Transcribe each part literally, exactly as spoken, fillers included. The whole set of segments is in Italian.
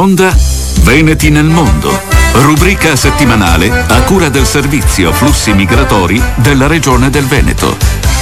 onda Veneti nel mondo, rubrica settimanale a cura del servizio flussi migratori della regione del Veneto.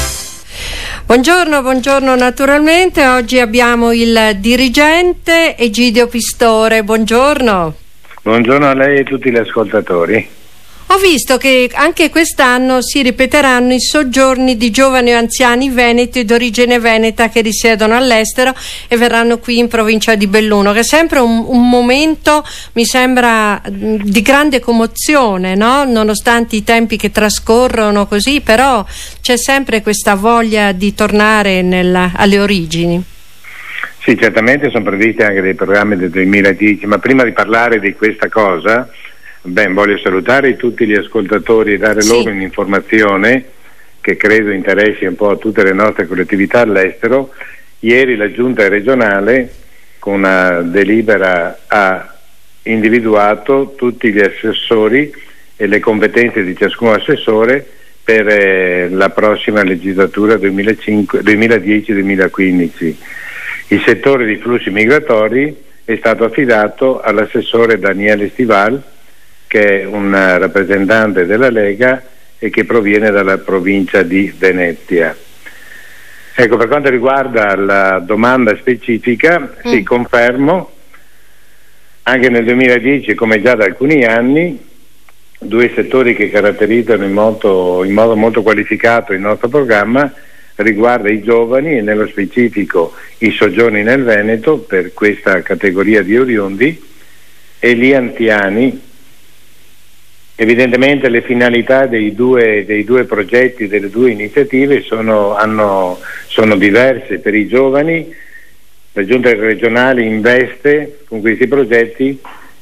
Buongiorno, buongiorno naturalmente. Oggi abbiamo il dirigente Egidio Pistore. Buongiorno. Buongiorno a lei e a tutti gli ascoltatori. Ho visto che anche quest'anno si ripeteranno i soggiorni di giovani o anziani veneti d'origine veneta che risiedono all'estero e verranno qui in provincia di Belluno, che è sempre un, un momento, mi sembra, di grande commozione, no? Nonostante i tempi che trascorrono così, però c'è sempre questa voglia di tornare nella, alle origini. Sì, certamente sono previsti anche dei programmi del duemiladieci, ma prima di parlare di questa cosa, ben, voglio salutare tutti gli ascoltatori e dare sì. loro un'informazione che credo interessi un po' a tutte le nostre collettività all'estero. Ieri la Giunta regionale, con una delibera, ha individuato tutti gli assessori e le competenze di ciascun assessore per eh, la prossima legislatura duemiladieci duemilaquindici. Il settore dei flussi migratori è stato affidato all'assessore Daniele Stival, che è un rappresentante della Lega e che proviene dalla provincia di Venezia. Ecco, per quanto riguarda la domanda specifica, mm. sì, confermo, anche nel duemiladieci, come già da alcuni anni, due settori che caratterizzano in modo, in modo molto qualificato il nostro programma riguarda i giovani e nello specifico i soggiorni nel Veneto per questa categoria di oriundi e gli anziani. Evidentemente le finalità dei due, dei due progetti, delle due iniziative sono, hanno, sono diverse. Per i giovani la Giunta regionale investe con questi progetti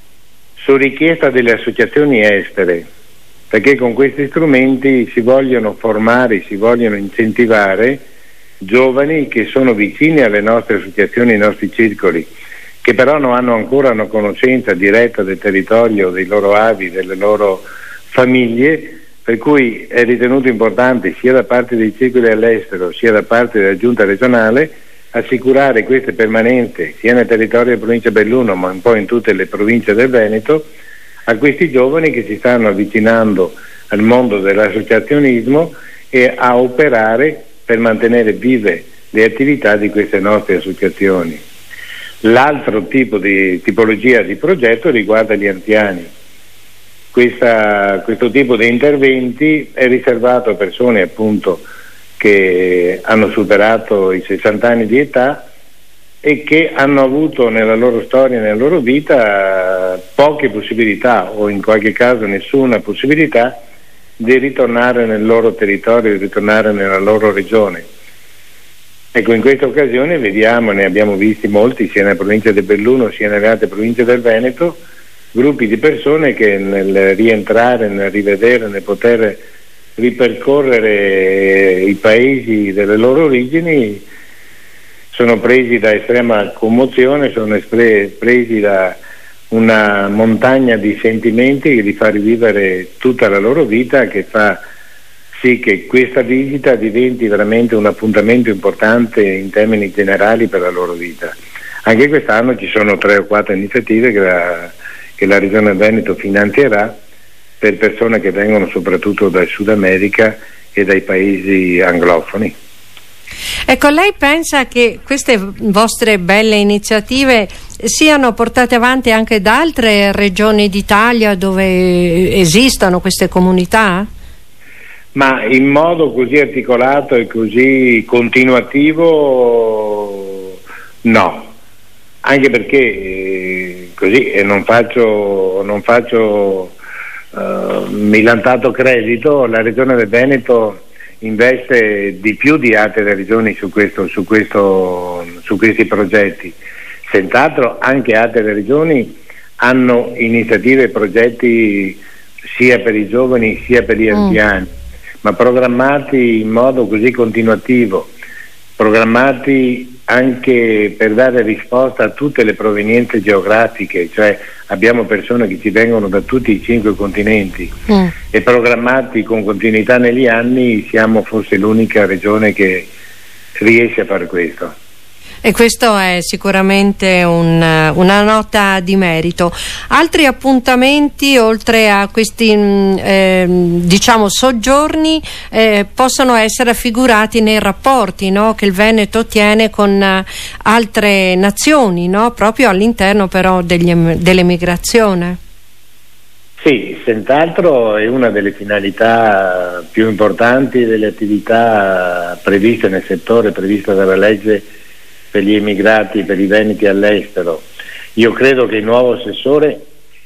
su richiesta delle associazioni estere, perché con questi strumenti si vogliono formare, si vogliono incentivare giovani che sono vicini alle nostre associazioni, ai nostri circoli, che però non hanno ancora una conoscenza diretta del territorio, dei loro avi, delle loro famiglie, per cui è ritenuto importante sia da parte dei circoli all'estero sia da parte della Giunta regionale assicurare queste permanenze sia nel territorio della provincia di Belluno ma un po' in tutte le province del Veneto a questi giovani che si stanno avvicinando al mondo dell'associazionismo e a operare per mantenere vive le attività di queste nostre associazioni. L'altro tipo di tipologia di progetto riguarda gli anziani. Questa, questo tipo di interventi è riservato a persone appunto che hanno superato i sessanta anni di età e che hanno avuto nella loro storia, nella loro vita, poche possibilità o in qualche caso nessuna possibilità di ritornare nel loro territorio, di ritornare nella loro regione. Ecco, in questa occasione vediamo, ne abbiamo visti molti sia nella provincia di Belluno sia nelle altre province del Veneto, gruppi di persone che nel rientrare, nel rivedere, nel poter ripercorrere i paesi delle loro origini sono presi da estrema commozione, sono espre- presi da una montagna di sentimenti che li fa rivivere tutta la loro vita, che fa sì che questa visita diventi veramente un appuntamento importante in termini generali per la loro vita. Anche quest'anno ci sono tre o quattro iniziative che la, che la Regione Veneto finanzierà per persone che vengono soprattutto dal Sud America e dai paesi anglofoni. Ecco, lei pensa che queste vostre belle iniziative siano portate avanti anche da altre regioni d'Italia dove esistono queste comunità? Ma in modo così articolato e così continuativo no, anche perché eh, così e non faccio, non faccio uh, milantato credito, la Regione del Veneto investe di più di altre regioni su, questo, su, questo, su questi progetti. Senz'altro anche altre regioni hanno iniziative e progetti sia per i giovani sia per gli anziani. Mm. ma programmati in modo così continuativo, programmati anche per dare risposta a tutte le provenienze geografiche, cioè abbiamo persone che ci vengono da tutti i cinque continenti mm. e programmati con continuità negli anni, siamo forse l'unica regione che riesce a fare questo. E questo è sicuramente un, una nota di merito. Altri appuntamenti oltre a questi eh, diciamo soggiorni eh, possono essere affigurati nei rapporti, no, che il Veneto tiene con uh, altre nazioni, no, proprio all'interno però degli, dell'emigrazione. Sì, senz'altro è una delle finalità più importanti delle attività previste nel settore, prevista dalla legge per gli immigrati, per i veneti all'estero. Io credo che il nuovo assessore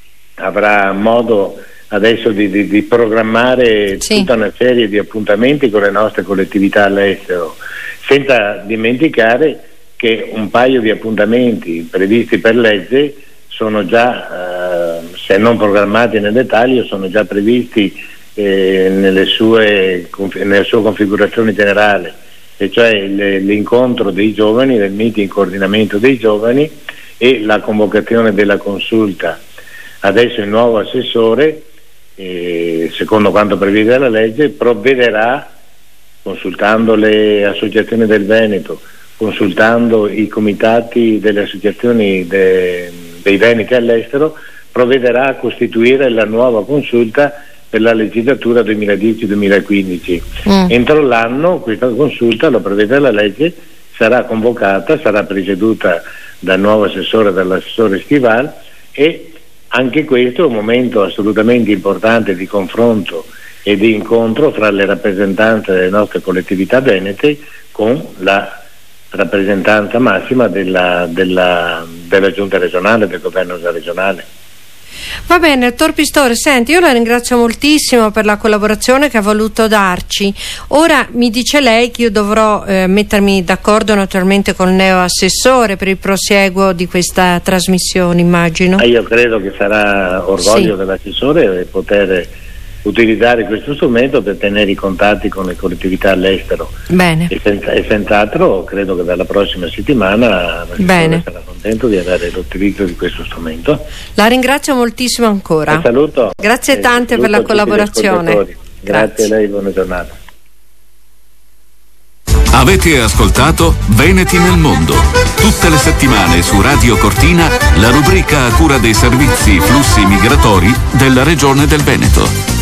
avrà modo adesso di, di, di programmare sì. tutta una serie di appuntamenti con le nostre collettività all'estero, senza dimenticare che un paio di appuntamenti previsti per legge sono già, eh, se non programmati nel dettaglio, sono già previsti eh, nelle sue, nella sua configurazione generale, e cioè l'incontro dei giovani, del meeting coordinamento dei giovani e la convocazione della consulta. Adesso il nuovo assessore, eh, secondo quanto prevede dalla legge, provvederà, consultando le associazioni del Veneto, consultando i comitati delle associazioni de, dei veneti all'estero, provvederà a costituire la nuova consulta per la legislatura duemiladieci duemilaquindici. Mm. Entro l'anno questa consulta, lo prevede la legge, sarà convocata, sarà presieduta dal nuovo assessore, dall'assessore Stival, e anche questo è un momento assolutamente importante di confronto e di incontro fra le rappresentanze delle nostre collettività venete con la rappresentanza massima della, della, della giunta regionale, del governo regionale. Va bene, dottor Pistore, senti, io la ringrazio moltissimo per la collaborazione che ha voluto darci. Ora mi dice lei che io dovrò eh, mettermi d'accordo naturalmente con il neo assessore per il prosieguo di questa trasmissione, immagino. Ah, io credo che sarà orgoglio sì. dell'assessore poter utilizzare questo strumento per tenere i contatti con le collettività all'estero. Bene. E, senza, e senz'altro credo che dalla prossima settimana sarà contento di avere l'utilizzo di questo strumento. La ringrazio moltissimo ancora. Un saluto. Grazie tante per la collaborazione. Grazie. Grazie a lei, buona giornata. Avete ascoltato Veneti nel Mondo. Tutte le settimane su Radio Cortina la rubrica a cura dei servizi flussi migratori della Regione del Veneto.